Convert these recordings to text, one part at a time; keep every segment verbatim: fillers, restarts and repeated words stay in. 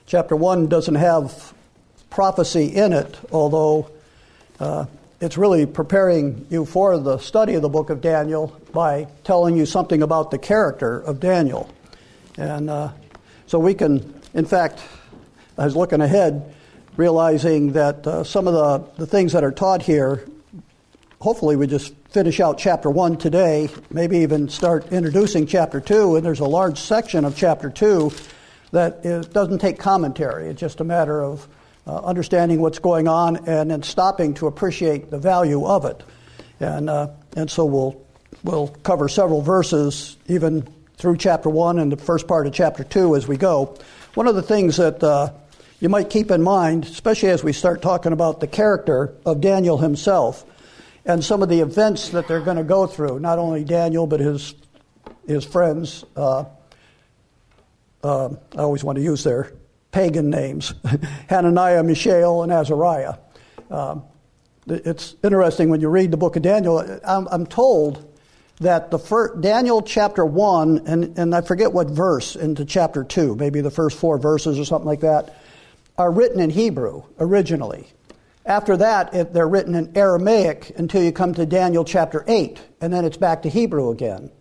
Chapter one doesn't have prophecy in it, although uh, it's really preparing you for the study of the book of Daniel by telling you something about the character of Daniel. And uh, so we can, in fact, I was looking ahead, realizing that uh, some of the, the things that are taught here, hopefully we just finish out chapter one today, maybe even start introducing chapter two, and there's a large section of chapter two that is, doesn't take commentary. It's just a matter of uh, understanding what's going on and then stopping to appreciate the value of it. And uh, and so we'll we'll cover several verses even through chapter one and the first part of chapter two as we go. One of the things that uh, you might keep in mind, especially as we start talking about the character of Daniel himself and some of the events that they're going to go through, not only Daniel but his his friends. Uh, uh, I always want to use their pagan names, Hananiah, Mishael, and Azariah. Um, it's interesting when you read the book of Daniel. I'm, I'm told that the first, Daniel chapter one, and, and I forget what verse into chapter two, maybe the first four verses or something like that, are written in Hebrew originally. After that, it, they're written in Aramaic until you come to Daniel chapter eight, and then it's back to Hebrew again.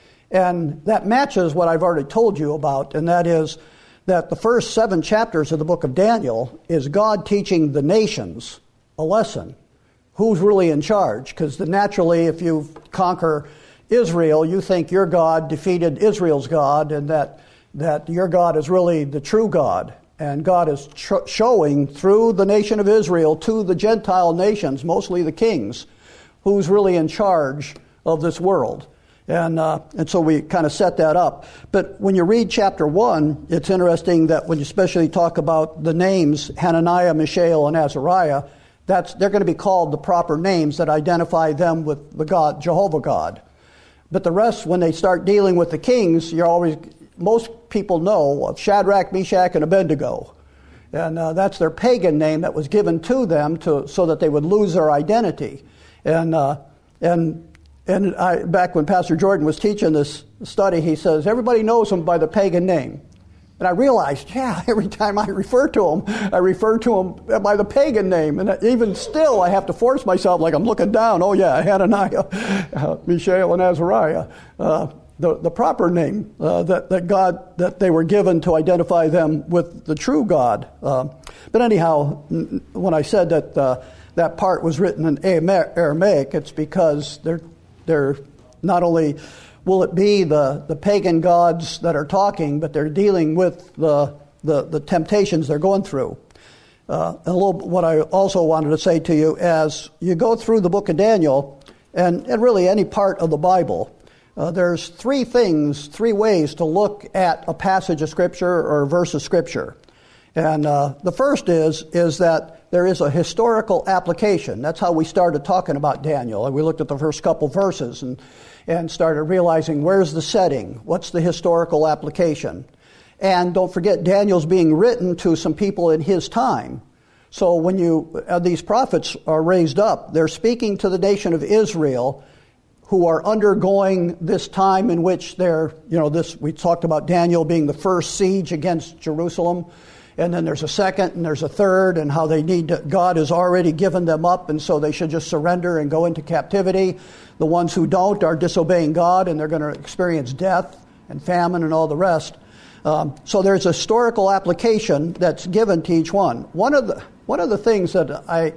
And that matches what I've already told you about, and that is that the first seven chapters of the book of Daniel is God teaching the nations a lesson. Who's really in charge? Because naturally, if you conquer Israel, you think your God defeated Israel's God, and that, that your God is really the true God. And God is tr- showing through the nation of Israel to the Gentile nations, mostly the kings, who's really in charge of this world. And uh, and so we kind of set that up. But when you read chapter one, it's interesting that when you especially talk about the names Hananiah, Mishael, and Azariah, that's they're going to be called the proper names that identify them with the God, Jehovah God. But the rest, when they start dealing with the kings, you're always most people know of Shadrach, Meshach, and Abednego. And uh, that's their pagan name that was given to them to so that they would lose their identity. And uh, and and I, back when Pastor Jordan was teaching this study, he says, everybody knows them by the pagan name. And I realized, yeah, every time I refer to them, I refer to them by the pagan name. And even still, I have to force myself, like I'm looking down, oh yeah, Hananiah, uh, Mishael, and Azariah. Uh, The, the proper name uh, that, that God that they were given to identify them with the true God. Uh, but anyhow, n- when I said that uh, that part was written in Aramaic, it's because they're they're not only will it be the, the pagan gods that are talking, but they're dealing with the the, the temptations they're going through. Uh, and a little what I also wanted to say to you as you go through the book of Daniel, and, and really any part of the Bible. Uh, there's three things, three ways to look at a passage of Scripture or a verse of Scripture. And uh, the first is is that there is a historical application. That's how we started talking about Daniel. And we looked at the first couple verses and, and started realizing where's the setting? What's the historical application? And don't forget, Daniel's being written to some people in his time. So when you uh, these prophets are raised up, they're speaking to the nation of Israel who are undergoing this time in which they're, you know, this, we talked about Daniel being the first siege against Jerusalem, and then there's a second, and there's a third, and how they need to, God has already given them up, and so they should just surrender and go into captivity. The ones who don't are disobeying God, and they're going to experience death and famine and all the rest. Um, so there's a historical application that's given to each one. One of the, one of the things that I,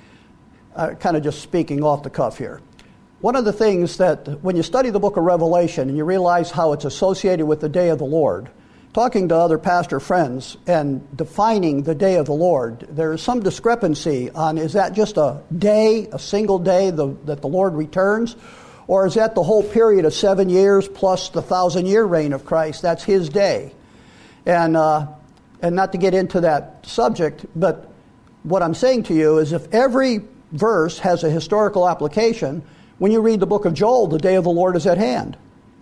uh, kind of just speaking off the cuff here, one of the things that when you study the book of Revelation and you realize how it's associated with the day of the Lord, talking to other pastor friends and defining the day of the Lord, there is some discrepancy on is that just a day, a single day the, that the Lord returns, or is that the whole period of seven years plus the thousand-year reign of Christ? That's his day. And, uh, and not to get into that subject, but what I'm saying to you is if every verse has a historical application, when you read the book of Joel, the day of the Lord is at hand.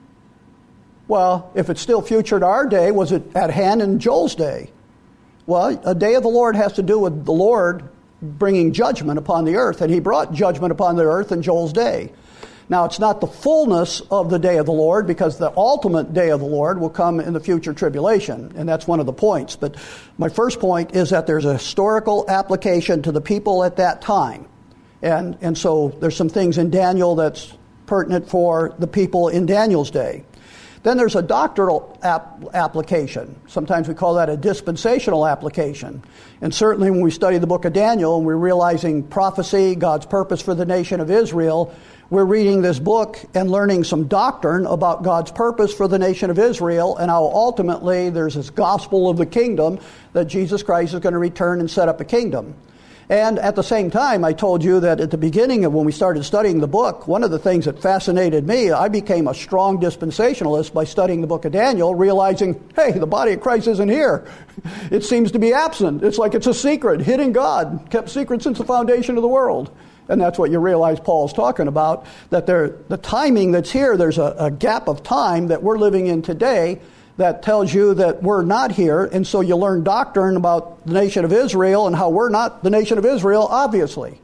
Well, if it's still future to our day, was it at hand in Joel's day? Well, a day of the Lord has to do with the Lord bringing judgment upon the earth, and he brought judgment upon the earth in Joel's day. Now, it's not the fullness of the day of the Lord, because the ultimate day of the Lord will come in the future tribulation, and that's one of the points. But my first point is that there's a historical application to the people at that time. And, and so there's some things in Daniel that's pertinent for the people in Daniel's day. Then there's a doctrinal ap- application. Sometimes we call that a dispensational application. And certainly when we study the book of Daniel and we're realizing prophecy, God's purpose for the nation of Israel, we're reading this book and learning some doctrine about God's purpose for the nation of Israel and how ultimately there's this gospel of the kingdom that Jesus Christ is going to return and set up a kingdom. And at the same time, I told you that at the beginning of when we started studying the book, one of the things that fascinated me, I became a strong dispensationalist by studying the book of Daniel, realizing, hey, the body of Christ isn't here. It seems to be absent. It's like it's a secret, hidden God, kept secret since the foundation of the world. And that's what you realize Paul's talking about, that there, the timing that's here, there's a, a gap of time that we're living in today that tells you that we're not here, and so you learn doctrine about the nation of Israel and how we're not the nation of Israel, obviously.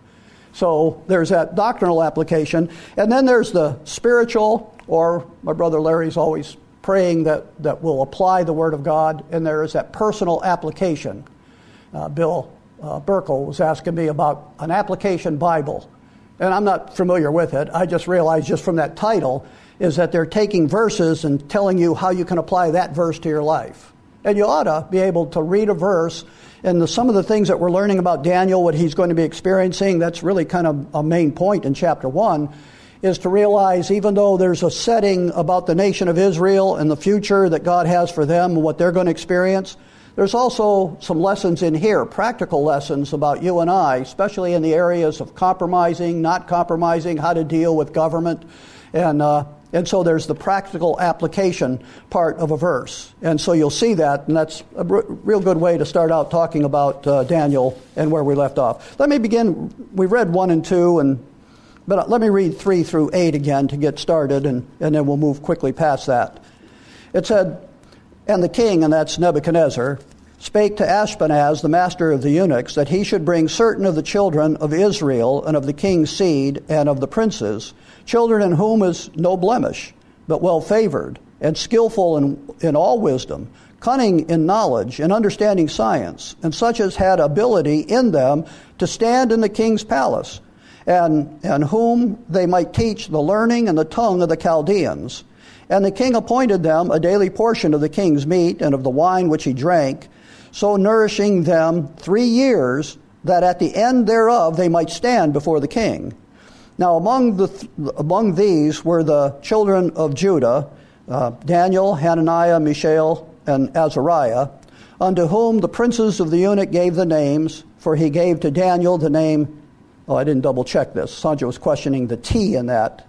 So there's that doctrinal application. And then there's the spiritual, or my brother Larry's always praying that, that we'll apply the Word of God, and there is that personal application. Uh, Bill uh, Burkle was asking me about an application Bible, and I'm not familiar with it. I just realized just from that title is that they're taking verses and telling you how you can apply that verse to your life. And you ought to be able to read a verse, and the, some of the things that we're learning about Daniel, what he's going to be experiencing, that's really kind of a main point in chapter one, is to realize even though there's a setting about the nation of Israel and the future that God has for them and what they're going to experience, there's also some lessons in here, practical lessons about you and I, especially in the areas of compromising, not compromising, how to deal with government. And uh, and so there's the practical application part of a verse. And so you'll see that, and that's a r- real good way to start out talking about uh, Daniel and where we left off. Let me begin. We read one and two, and but let me read three through eight again to get started, and, and then we'll move quickly past that. It said, "And the king," and that's Nebuchadnezzar, "spake to Ashpenaz, the master of the eunuchs, that he should bring certain of the children of Israel and of the king's seed and of the princes, children in whom is no blemish, but well favored, and skillful in, in all wisdom, cunning in knowledge, and understanding science, and such as had ability in them to stand in the king's palace, and, and whom they might teach the learning and the tongue of the Chaldeans. And the king appointed them a daily portion of the king's meat and of the wine which he drank, so nourishing them three years, that at the end thereof they might stand before the king. Now among the th- among these were the children of Judah, uh, Daniel, Hananiah, Mishael, and Azariah, unto whom the princes of the eunuch gave the names, for he gave to Daniel the name, oh, I didn't double check this. Sandra was questioning the T in that.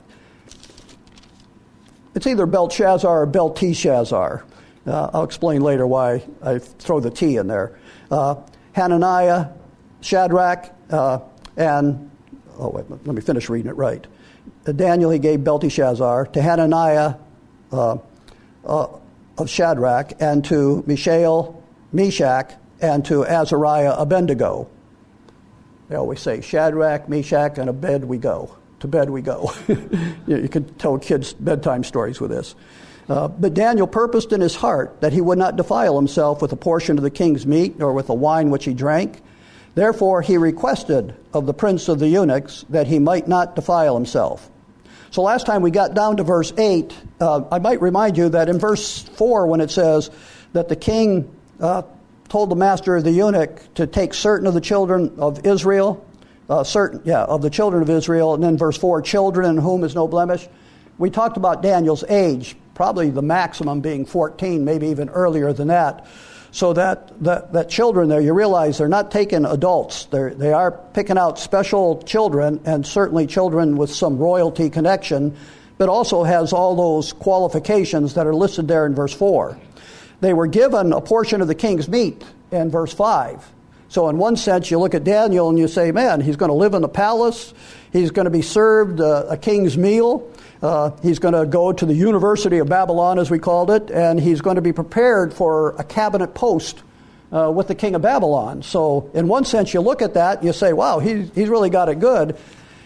It's either Belteshazzar or Belteshazzar. Uh, I'll explain later why I throw the T in there. Uh, Hananiah, Shadrach, uh, and, oh wait, let me finish reading it right. To Daniel he gave Belteshazzar, to Hananiah uh, uh, of Shadrach, and to Mishael, Meshach, and to Azariah, Abednego. They always say, Shadrach, Meshach, and Abed we go. To bed we go. you, you could tell kids bedtime stories with this. Uh, but Daniel purposed in his heart that he would not defile himself with a portion of the king's meat, nor with the wine which he drank. Therefore he requested of the prince of the eunuchs that he might not defile himself. So last time we got down to verse eight, uh, I might remind you that in verse four, when it says that the king uh, told the master of the eunuch to take certain of the children of Israel, uh, certain, yeah, of the children of Israel, and then verse four, children in whom is no blemish. We talked about Daniel's age, probably the maximum being fourteen, maybe even earlier than that. So that, that, that children there, you realize they're not taking adults. They're, they are picking out special children, and certainly children with some royalty connection, but also has all those qualifications that are listed there in verse four. They were given a portion of the king's meat in verse five. So in one sense, you look at Daniel and you say, man, he's going to live in the palace. He's going to be served a, a king's meal. Uh, he's going to go to the University of Babylon, as we called it, and he's going to be prepared for a cabinet post uh, with the king of Babylon. So in one sense, you look at that and you say, wow, he's, he's really got it good.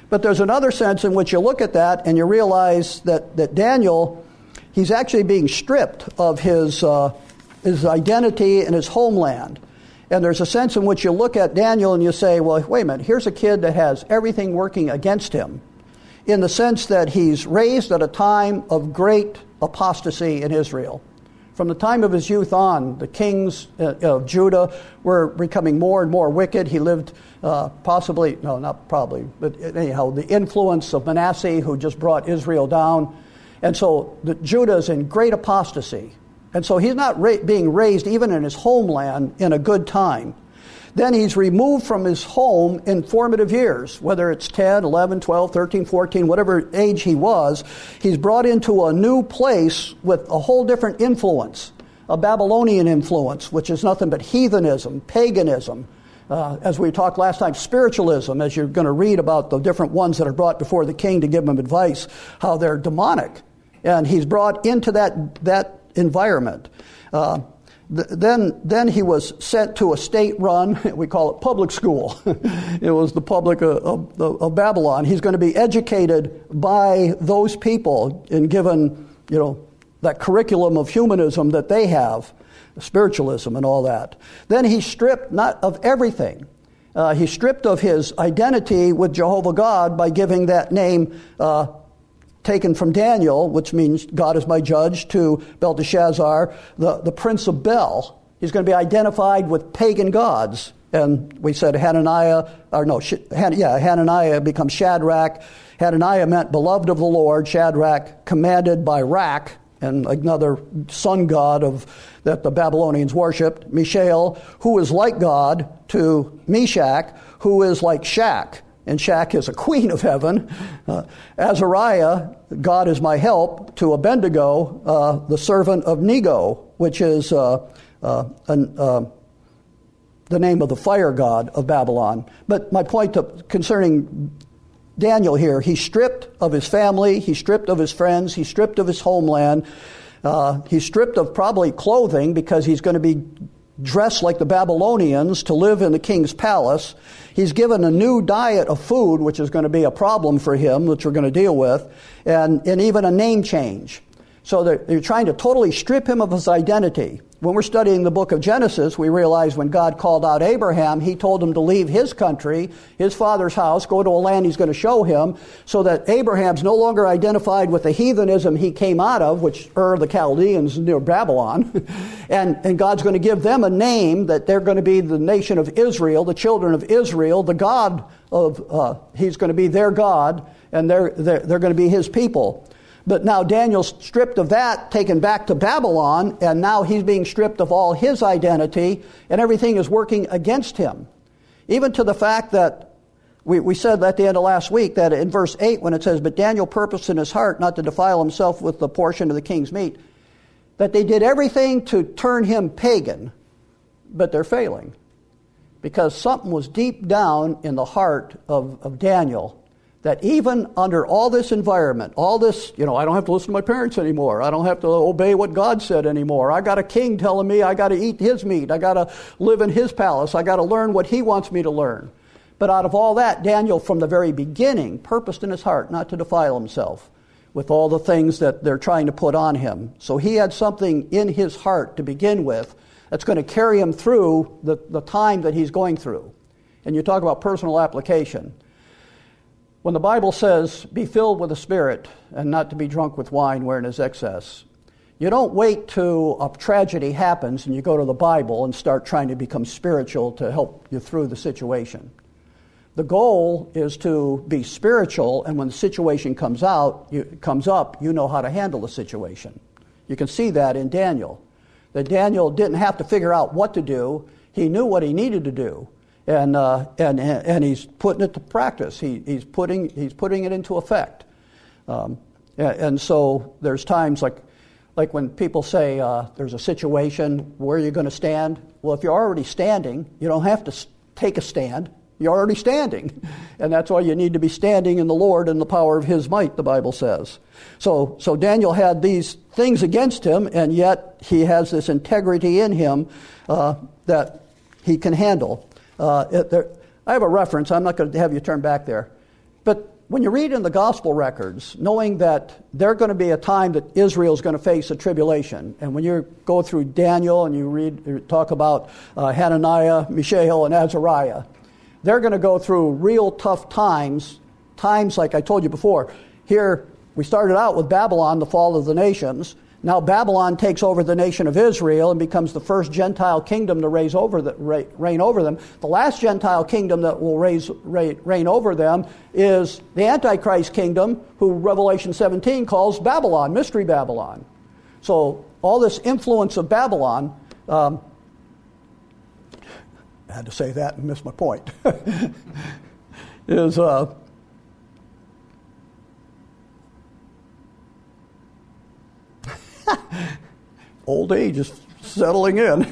But there's another sense in which you look at that and you realize that, that Daniel, he's actually being stripped of his, uh, his identity and his homeland. And there's a sense in which you look at Daniel and you say, well, wait a minute, here's a kid that has everything working against him, in the sense that he's raised at a time of great apostasy in Israel. From the time of his youth on, the kings of Judah were becoming more and more wicked. He lived uh, possibly, no, not probably, but anyhow, the influence of Manasseh, who just brought Israel down. And so the, Judah is in great apostasy. And so he's not ra- being raised even in his homeland in a good time. Then he's removed from his home in formative years, whether it's ten, eleven, twelve, thirteen, fourteen, whatever age he was. He's brought into a new place with a whole different influence, a Babylonian influence, which is nothing but heathenism, paganism. Uh, as we talked last time, spiritualism, as you're going to read about the different ones that are brought before the king to give him advice, how they're demonic. And he's brought into that, that environment. Uh, Then, then he was sent to a state-run, we call it public school. It was the public of, of, of Babylon. He's going to be educated by those people and given, you know, that curriculum of humanism that they have, spiritualism and all that. Then he's stripped not of everything. Uh, he's stripped of his identity with Jehovah God by giving that name uh, taken from Daniel, which means God is my judge, to Belteshazzar, the, the prince of Bel. He's going to be identified with pagan gods. And we said Hananiah, or no, Han, yeah, Hananiah becomes Shadrach. Hananiah meant beloved of the Lord. Shadrach, commanded by Rak, and another sun god of that the Babylonians worshipped. Mishael, who is like God, to Meshach, who is like Shak. And Shak is a queen of heaven. Uh, Azariah, God is my help, to Abednego, uh, the servant of Nego, which is uh, uh, an, uh, the name of the fire god of Babylon. But my point to, concerning Daniel here, he's stripped of his family, he's stripped of his friends, he's stripped of his homeland, uh, he's stripped of probably clothing because he's going to be dressed like the Babylonians to live in the king's palace. He's given a new diet of food, which is going to be a problem for him, which we're going to deal with, and, and even a name change. So they're, they're trying to totally strip him of his identity. When we're studying the book of Genesis, we realize when God called out Abraham, he told him to leave his country, his father's house, go to a land he's going to show him, so that Abraham's no longer identified with the heathenism he came out of, which Ur the Chaldeans near Babylon. and, and God's going to give them a name that they're going to be the nation of Israel, the children of Israel, the God of, uh, he's going to be their God, and they're, they're, they're going to be his people. But now Daniel's stripped of that, taken back to Babylon, and now he's being stripped of all his identity, and everything is working against him. Even to the fact that, we, we said at the end of last week, that in verse eight when it says, but Daniel purposed in his heart not to defile himself with the portion of the king's meat, that they did everything to turn him pagan, but they're failing. Because something was deep down in the heart of, of Daniel, that even under all this environment, all this, you know, I don't have to listen to my parents anymore. I don't have to obey what God said anymore. I got a king telling me I got to eat his meat. I got to live in his palace. I got to learn what he wants me to learn. But out of all that, Daniel, from the very beginning, purposed in his heart not to defile himself with all the things that they're trying to put on him. So he had something in his heart to begin with that's going to carry him through the, the time that he's going through. And you talk about personal application. When the Bible says, be filled with the Spirit and not to be drunk with wine wherein is excess, you don't wait till a tragedy happens and you go to the Bible and start trying to become spiritual to help you through the situation. The goal is to be spiritual, and when the situation comes out, you, comes up, you know how to handle the situation. You can see that in Daniel. That Daniel didn't have to figure out what to do. He knew what he needed to do. And, uh, and and he's putting it to practice. He, he's putting he's putting it into effect. Um, and, and so there's times like like when people say uh, there's a situation where you're going to stand. Well, if you're already standing, you don't have to take a stand. You're already standing, and that's why you need to be standing in the Lord and the power of His might. The Bible says. So so Daniel had these things against him, and yet he has this integrity in him uh, that he can handle. Uh, it, there, I have a reference. I'm not going to have you turn back there. But when you read in the gospel records, knowing that there's going to be a time that Israel is going to face a tribulation, and when you go through Daniel and you read, you talk about uh, Hananiah, Mishael, and Azariah, they're going to go through real tough times, times like I told you before. Here, we started out with Babylon, the fall of the nations. Now Babylon takes over the nation of Israel and becomes the first Gentile kingdom to raise over the, reign over them. The last Gentile kingdom that will raise, reign over them is the Antichrist kingdom, who Revelation seventeen calls Babylon, Mystery Babylon. So all this influence of Babylon, um, I had to say that and miss my point, is... Uh, old age is settling in.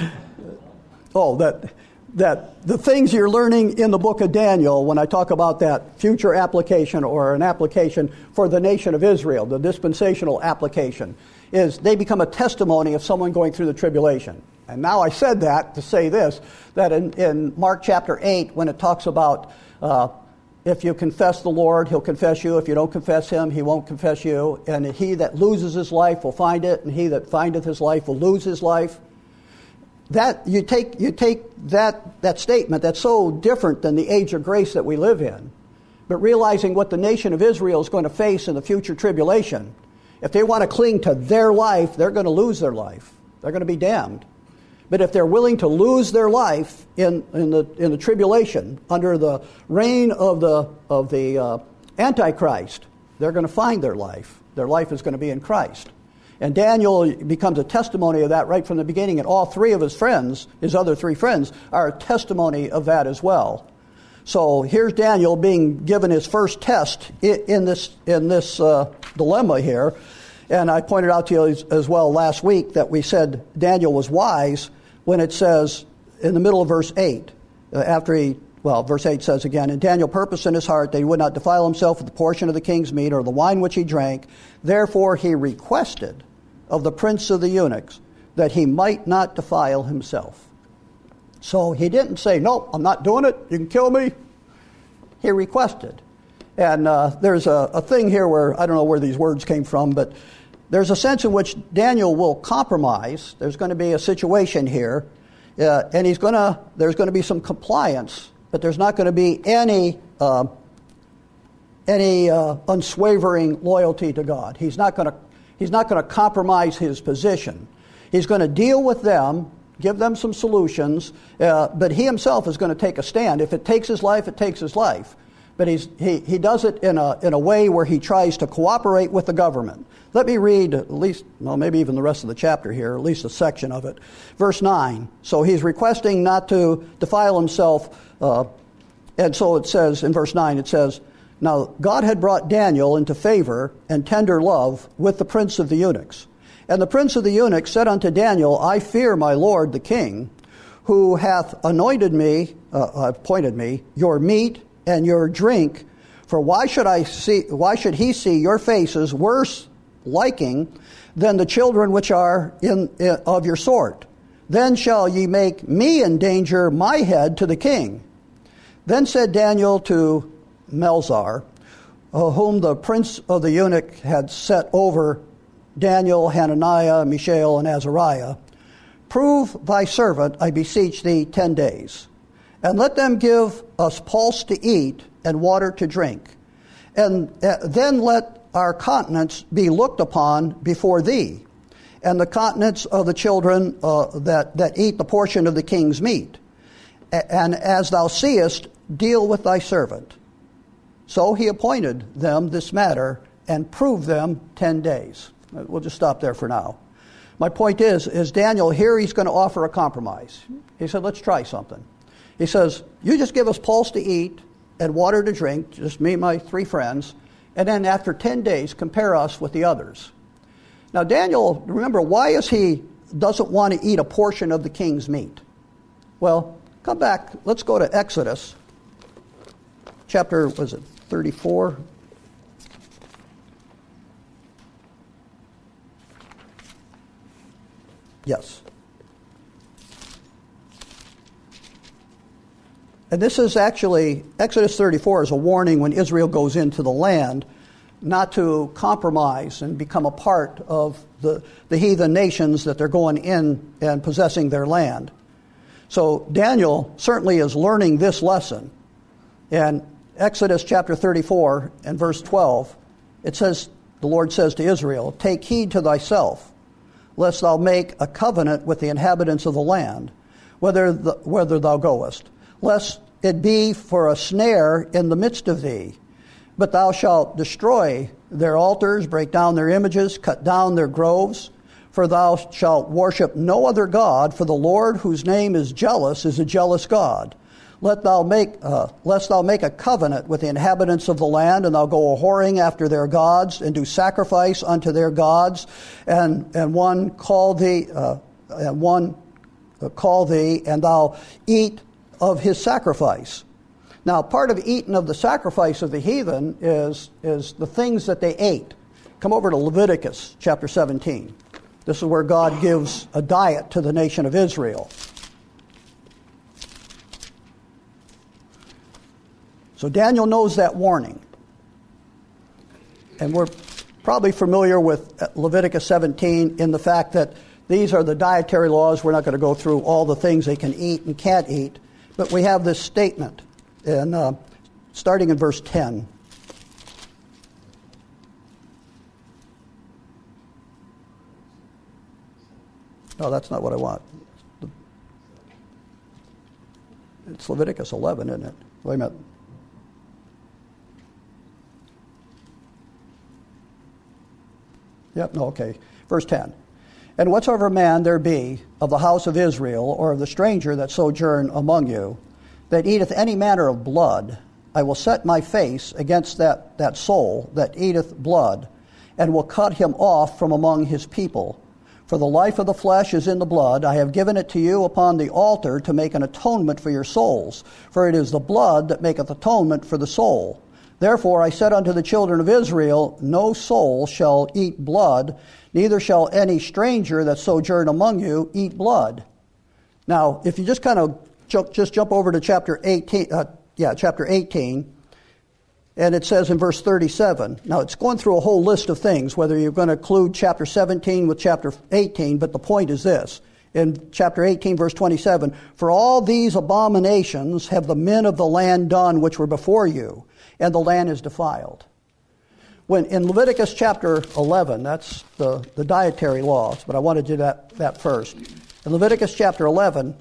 oh, that that the things you're learning in the book of Daniel, when I talk about that future application or an application for the nation of Israel, the dispensational application, is they become a testimony of someone going through the tribulation. And now I said that to say this, that in, in Mark chapter eight, when it talks about uh, if you confess the Lord, he'll confess you. If you don't confess him, he won't confess you. And he that loses his life will find it, and he that findeth his life will lose his life. That you take you take that that statement that's so different than the age of grace that we live in, but realizing what the nation of Israel is going to face in the future tribulation. If they want to cling to their life, they're going to lose their life. They're going to be damned. But if they're willing to lose their life in, in the in the tribulation under the reign of the of the uh, Antichrist, they're going to find their life. Their life is going to be in Christ. And Daniel becomes a testimony of that right from the beginning. And all three of his friends, his other three friends, are a testimony of that as well. So here's Daniel being given his first test in this in this uh, dilemma here. And I pointed out to you as, as well last week that we said Daniel was wise when it says in the middle of verse eight, uh, after he, well, verse eight says again, and Daniel purposed in his heart that he would not defile himself with the portion of the king's meat or the wine which he drank. Therefore he requested of the prince of the eunuchs that he might not defile himself. So he didn't say, no, I'm not doing it, you can kill me. He requested. And uh, there's a, a thing here where, I don't know where these words came from, but there's a sense in which Daniel will compromise. There's going to be a situation here, uh, and he's going to. There's going to be some compliance, but there's not going to be any uh, any uh, unswavering loyalty to God. He's not going to. He's not going to compromise his position. He's going to deal with them, give them some solutions, uh, but he himself is going to take a stand. If it takes his life, it takes his life. But he's, he, he does it in a, in a way where he tries to cooperate with the government. Let me read at least, well, maybe even the rest of the chapter here, at least a section of it. Verse nine. So he's requesting not to defile himself. Uh, and so it says, in verse nine, it says, now God had brought Daniel into favor and tender love with the prince of the eunuchs. And the prince of the eunuchs said unto Daniel, I fear my lord the king, who hath anointed me, uh, appointed me, your meat and your drink, for why should I see why should he see your faces worse liking than the children which are in, in of your sort? Then shall ye make me endanger my head to the king. Then said Daniel to Melzar, uh, whom the prince of the eunuch had set over Daniel, Hananiah, Mishael, and Azariah, prove thy servant, I beseech thee, ten days. And let them give us pulse to eat and water to drink. And uh, then let our continence be looked upon before thee, and the continence of the children uh, that, that eat the portion of the king's meat. A- and as thou seest, deal with thy servant. So he appointed them this matter and proved them ten days. We'll just stop there for now. My point is, is Daniel, here he's going to offer a compromise. He said, let's try something. He says, you just give us pulse to eat and water to drink, just me and my three friends, and then after ten days, compare us with the others. Now, Daniel, remember, why is he doesn't want to eat a portion of the king's meat? Well, come back. Let's go to Exodus, chapter, was it thirty-four? Yes. and this is actually, Exodus thirty-four is a warning when Israel goes into the land not to compromise and become a part of the, the heathen nations that they're going in and possessing their land. So Daniel certainly is learning this lesson. In Exodus chapter thirty-four and verse twelve, it says, the Lord says to Israel, "Take heed to thyself, lest thou make a covenant with the inhabitants of the land, whether the, whither thou goest, lest it be for a snare in the midst of thee. But thou shalt destroy their altars, break down their images, cut down their groves. For thou shalt worship no other God, for the Lord, whose name is jealous, is a jealous God. Let thou make, uh, lest thou make a covenant with the inhabitants of the land, and thou go a-whoring after their gods, and do sacrifice unto their gods, and and one call thee, uh, and one call thee, and thou eat of his sacrifice." Now, part of eating of the sacrifice of the heathen is is the things that they ate. Come over to Leviticus chapter seventeen. This is where God gives a diet to the nation of Israel. So Daniel knows that warning. And we're probably familiar with Leviticus seventeen in the fact that these are the dietary laws. We're not going to go through all the things they can eat and can't eat. But we have this statement, in, uh, starting in verse ten. No, that's not what I want. It's Leviticus eleven, isn't it? Wait a minute. Yep, no, okay. Verse ten. "And whatsoever man there be of the house of Israel, or of the stranger that sojourn among you, that eateth any manner of blood, I will set my face against that, that soul that eateth blood, and will cut him off from among his people. For the life of the flesh is in the blood. I have given it to you upon the altar to make an atonement for your souls. For it is the blood that maketh atonement for the soul. Therefore I said unto the children of Israel, No soul shall eat blood, neither shall any stranger that sojourn among you eat blood." Now, if you just kind of jump, just jump over to chapter eighteen, uh, yeah, chapter eighteen, and it says in verse thirty-seven. Now, it's going through a whole list of things, whether you're going to include chapter seventeen with chapter eighteen, but the point is this. In chapter eighteen, verse twenty-seven, "For all these abominations have the men of the land done which were before you, and the land is defiled." When in Leviticus chapter eleven, that's the, the dietary laws, but I want to do that, that first. In Leviticus chapter eleven,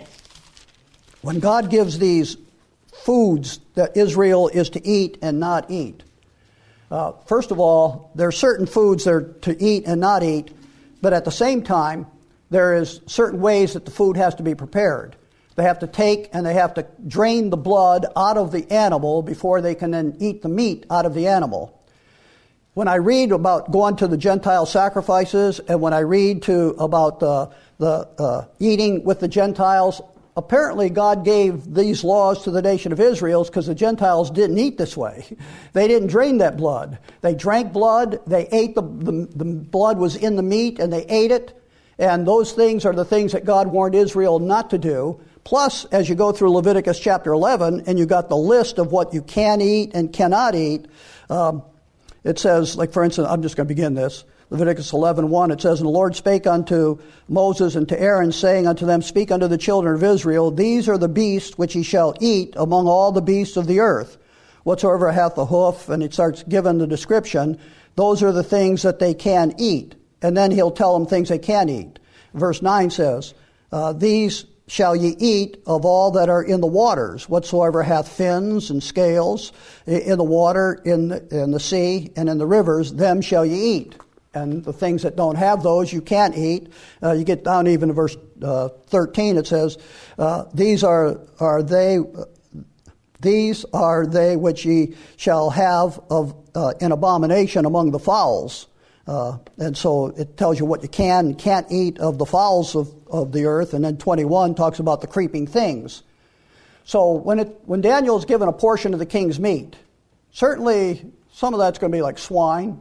when God gives these foods that Israel is to eat and not eat, uh, first of all, there are certain foods that are to eat and not eat, but at the same time, there is certain ways that the food has to be prepared. They have to take and they have to drain the blood out of the animal before they can then eat the meat out of the animal. When I read about going to the Gentile sacrifices, and when I read to about the, the uh, eating with the Gentiles, apparently God gave these laws to the nation of Israel because the Gentiles didn't eat this way. They didn't drain that blood. They drank blood, they ate the, the, the blood was in the meat, and they ate it. And those things are the things that God warned Israel not to do. Plus, as you go through Leviticus chapter eleven, and you got the list of what you can eat and cannot eat, um, it says, like for instance, I'm just going to begin this. Leviticus eleven one, it says, "And the Lord spake unto Moses and to Aaron, saying unto them, Speak unto the children of Israel, These are the beasts which ye shall eat among all the beasts of the earth. Whatsoever hath a hoof," and it starts giving the description, those are the things that they can eat. And then he'll tell them things they can eat. Verse nine says, uh, "These shall ye eat of all that are in the waters, whatsoever hath fins and scales in the water, in the, in the sea, and in the rivers, them shall ye eat." And the things that don't have those, you can't eat. Uh, you get down even to verse uh, thirteen, it says, uh, "These are are they, uh, these are they which ye shall have of uh, an abomination among the fowls." Uh, and so it tells you what you can and can't eat of the fowls of, of the earth. And then twenty-one talks about the creeping things. So when it when Daniel is given a portion of the king's meat, certainly some of that's going to be like swine.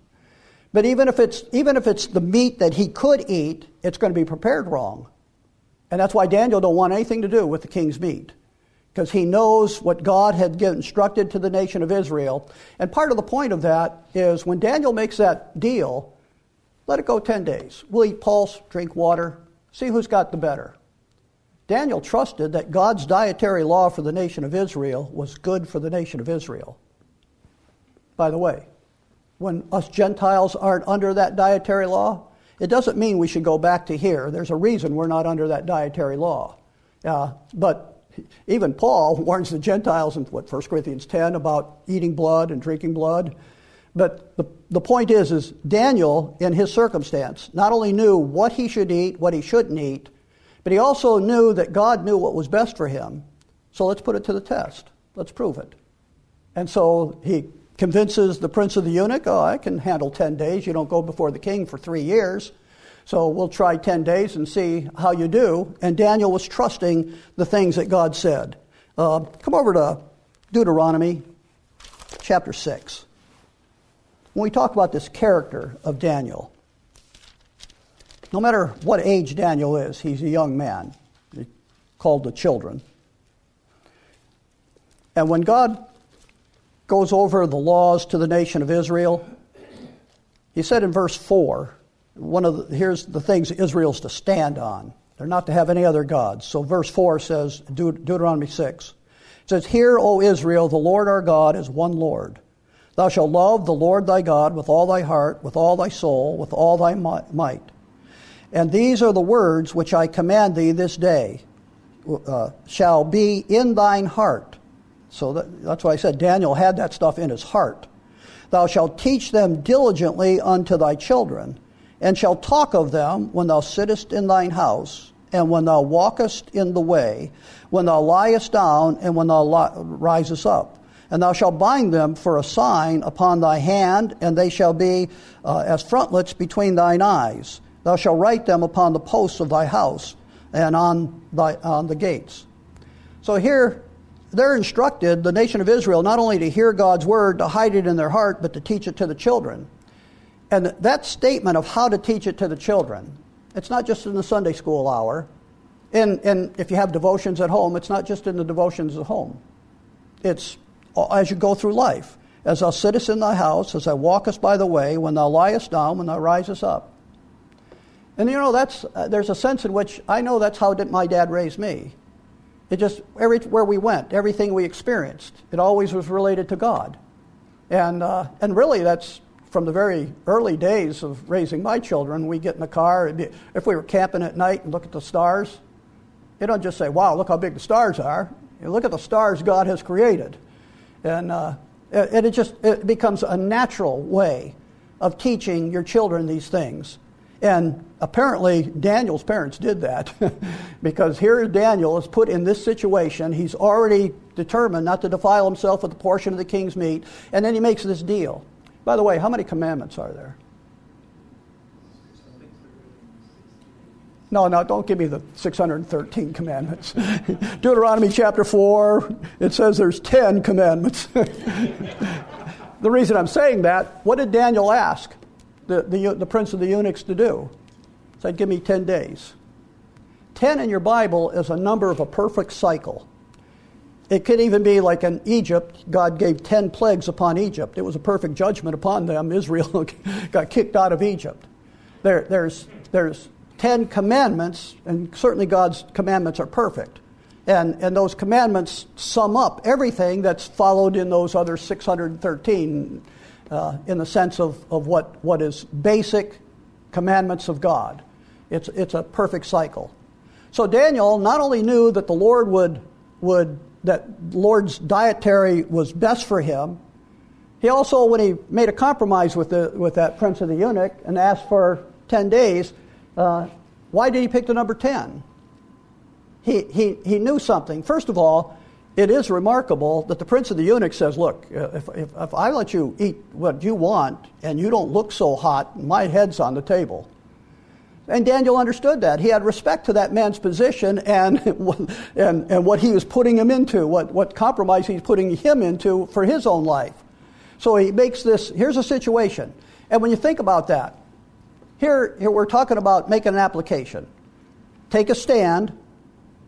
But even if it's even if it's the meat that he could eat, it's going to be prepared wrong. And that's why Daniel don't want anything to do with the king's meat. because he knows what God had instructed to the nation of Israel. And part of the point of that is when Daniel makes that deal, let it go ten days. We'll eat pulse, drink water, see who's got the better. Daniel trusted that God's dietary law for the nation of Israel was good for the nation of Israel. By the way, when us Gentiles aren't under that dietary law, it doesn't mean we should go back to here. There's a reason we're not under that dietary law. Uh, but even Paul warns the Gentiles in what First Corinthians ten about eating blood and drinking blood. But the, the point is, is Daniel, in his circumstance, not only knew what he should eat, what he shouldn't eat, but he also knew that God knew what was best for him. So let's put it to the test. Let's prove it. And so he convinces the prince of the eunuch, oh, I can handle ten days. You don't go before the king for three years. So we'll try ten days and see how you do. And Daniel was trusting the things that God said. Uh, come over to Deuteronomy chapter six. When we talk about this character of Daniel, no matter what age Daniel is, he's a young man, called the children. And when God goes over the laws to the nation of Israel, he said in verse four, one of the, here's the things Israel's to stand on. They're not to have any other gods. So verse four says, Deut- Deuteronomy six, it says, Hear, O Israel, the Lord our God is one Lord. Thou shalt love the Lord thy God with all thy heart, with all thy soul, with all thy might. And these are the words which I command thee this day, uh, shall be in thine heart. So that, that's why I said Daniel had that stuff in his heart. Thou shalt teach them diligently unto thy children, and shalt talk of them when thou sittest in thine house, and when thou walkest in the way, when thou liest down, and when thou li- risest up. And thou shalt bind them for a sign upon thy hand, and they shall be uh, as frontlets between thine eyes. Thou shalt write them upon the posts of thy house, and on thy on the gates. So here, they're instructed, the nation of Israel, not only to hear God's word, to hide it in their heart, but to teach it to the children. And that statement of how to teach it to the children, it's not just in the Sunday school hour. And, and if you have devotions at home, it's not just in the devotions at home. It's as you go through life. As thou sittest in thy house, as thou walkest by the way, when thou liest down, when thou risest up. And you know, that's uh, there's a sense in which I know that's how did my dad raise me. It just, everywhere we went, everything we experienced, it always was related to God. And uh, and really that's from the very early days of raising my children. We get in the car, it'd be, if we were camping at night and look at the stars, you don't just say, wow, look how big the stars are. You look at the stars God has created. And, uh, and it just it becomes a natural way of teaching your children these things. And apparently Daniel's parents did that because here Daniel is put in this situation. He's already determined not to defile himself with a portion of the king's meat, and then he makes this deal. By the way, how many commandments are there? No, no, don't give me the six hundred thirteen commandments. Deuteronomy chapter four, it says there's ten commandments. The reason I'm saying that, what did Daniel ask the, the, the prince of the eunuchs to do? He said, give me ten days. Ten in your Bible is a number of a perfect cycle. It could even be like in Egypt, God gave ten plagues upon Egypt. It was a perfect judgment upon them. Israel got kicked out of Egypt. There, there's, there's ten commandments, and certainly God's commandments are perfect. And, and those commandments sum up everything that's followed in those other six hundred thirteen uh, in the sense of, of what, what is basic commandments of God. It's, it's a perfect cycle. So Daniel not only knew that the Lord would, would that Lord's dietary was best for him, he also, when he made a compromise with, the, with that prince of the eunuch and asked for ten days, uh, why did he pick the number ten? He, he, he knew something. First of all, it is remarkable that the prince of the eunuch says, look, if, if, if I let you eat what you want and you don't look so hot, my head's on the table. And Daniel understood that. He had respect to that man's position and and, and what he was putting him into, what, what compromise he's putting him into for his own life. So he makes this, here's a situation. And when you think about that, here, here we're talking about making an application. Take a stand,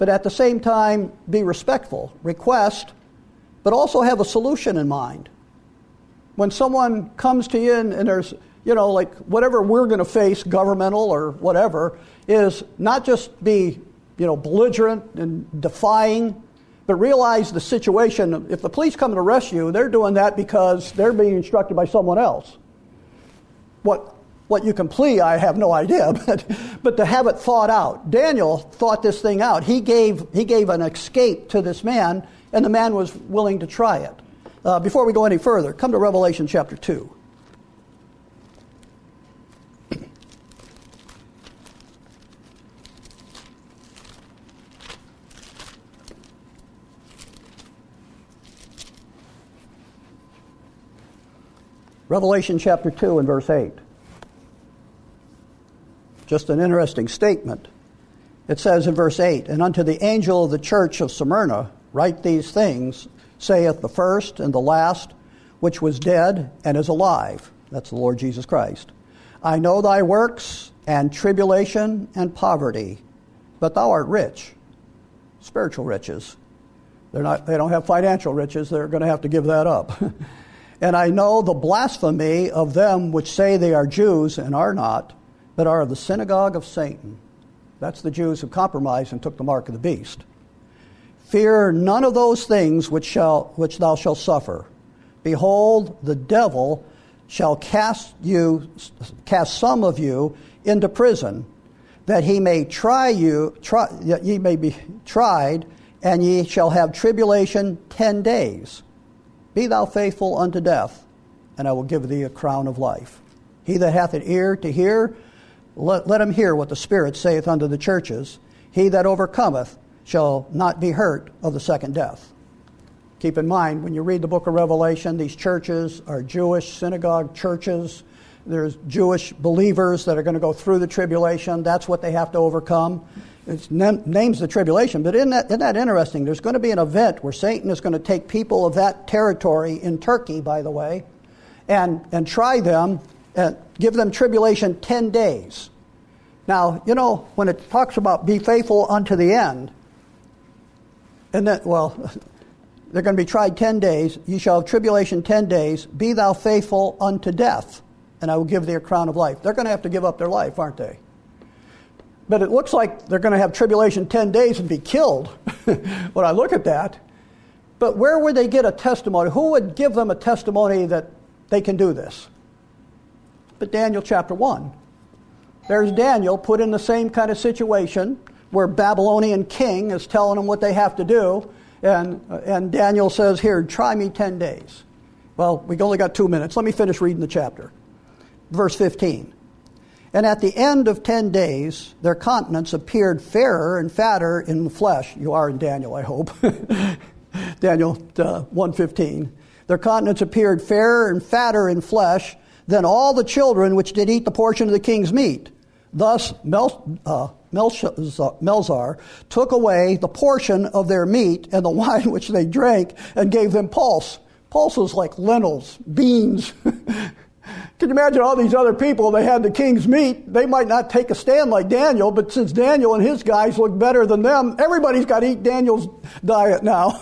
but at the same time be respectful. Request, but also have a solution in mind. When someone comes to you and, and there's, you know, like whatever we're going to face, governmental or whatever, is not just be, you know, belligerent and defying, but realize the situation. If the police come and arrest you, they're doing that because they're being instructed by someone else. What what you can plea, I have no idea, but but to have it thought out. Daniel thought this thing out. He gave he gave an escape to this man, and the man was willing to try it. Uh, before we go any further, come to Revelation chapter two. Revelation chapter two and verse eight. Just an interesting statement. It says in verse eight, "And unto the angel of the church of Smyrna write these things, saith the first and the last, which was dead and is alive." That's the Lord Jesus Christ. "I know thy works, and tribulation, and poverty, but thou art rich." Spiritual riches. They're not, they don't have financial riches. They're going to have to give that up. "And I know the blasphemy of them which say they are Jews and are not, but are of the synagogue of Satan." That's the Jews who compromised and took the mark of the beast. "Fear none of those things which shall which thou shalt suffer. Behold, the devil shall cast you cast some of you into prison, that he may try you, try, that ye may be tried, and ye shall have tribulation ten days. Be thou faithful unto death, and I will give thee a crown of life. He that hath an ear to hear, let, let him hear what the Spirit saith unto the churches. He that overcometh shall not be hurt of the second death." Keep in mind, when you read the book of Revelation, these churches are Jewish synagogue churches. There's Jewish believers that are going to go through the tribulation. That's what they have to overcome. It names the tribulation, but isn't that, isn't that interesting? There's going to be an event where Satan is going to take people of that territory, in Turkey, by the way, and, and try them and give them tribulation ten days. Now, you know, when it talks about be faithful unto the end, and that, well, they're going to be tried ten days. You shall have tribulation ten days. Be thou faithful unto death, and I will give thee a crown of life. They're going to have to give up their life, aren't they? But it looks like they're going to have tribulation ten days and be killed when I look at that. But where would they get a testimony? Who would give them a testimony that they can do this? But Daniel chapter one. There's Daniel put in the same kind of situation where Babylonian king is telling them what they have to do. And, and Daniel says, "Here, try me ten days. Well, we've only got two minutes. Let me finish reading the chapter. Verse fifteen. "And at the end of ten days, their countenance appeared fairer and fatter in the flesh." You are in Daniel, I hope. Daniel uh, one fifteen. "Their countenance appeared fairer and fatter in flesh than all the children which did eat the portion of the king's meat. Thus Mel, uh, Melzar took away the portion of their meat and the wine which they drank, and gave them pulse." Pulse is like lentils, beans. Can you imagine all these other people, they had the king's meat. They might not take a stand like Daniel, but since Daniel and his guys look better than them, everybody's got to eat Daniel's diet now.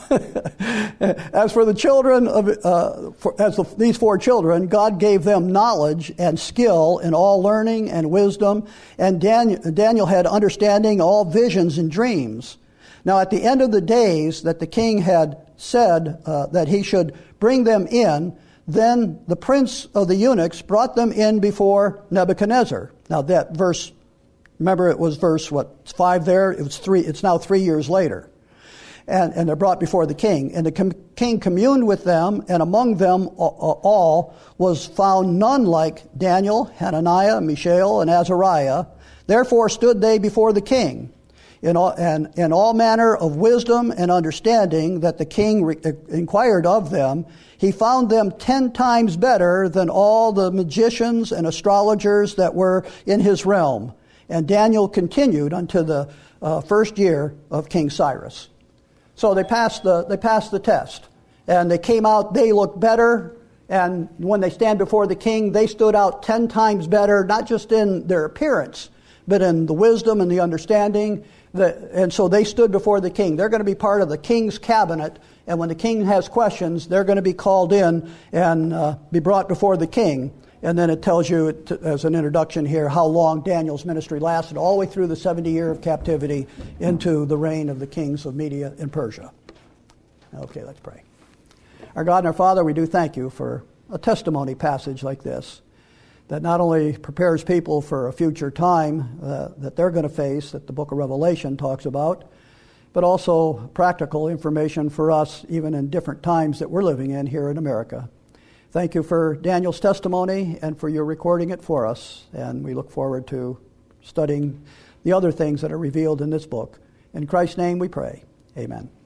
As for the children of, uh, for, as the, these four children, God gave them knowledge and skill in all learning and wisdom, and Daniel, Daniel had understanding all visions and dreams. Now at the end of the days that the king had said uh, that he should bring them in, then the prince of the eunuchs brought them in before Nebuchadnezzar. Now that verse, remember it was verse, what, five there? It was three, it's now three years later. And, and they're brought before the king. And the com- king communed with them, and among them all was found none like Daniel, Hananiah, Mishael, and Azariah. Therefore stood they before the king, in all, and in all manner of wisdom and understanding that the king re- inquired of them. He found them ten times better than all the magicians and astrologers that were in his realm. And Daniel continued unto the uh, first year of King Cyrus. So they passed the they passed the test, and they came out. They looked better, and when they stand before the king, they stood out ten times better, not just in their appearance, but in the wisdom and the understanding. The, and so they stood before the king. They're going to be part of the king's cabinet, and when the king has questions, they're going to be called in and uh, be brought before the king. And then it tells you, it, as an introduction here, how long Daniel's ministry lasted, all the way through the seventy year of captivity into the reign of the kings of Media and Persia. Okay, let's pray. Our God and our Father, we do thank you for a testimony passage like this that not only prepares people for a future time uh, that they're going to face, that the book of Revelation talks about, but also practical information for us even in different times that we're living in here in America. Thank you for Daniel's testimony and for your recording it for us, and we look forward to studying the other things that are revealed in this book. In Christ's name we pray. Amen.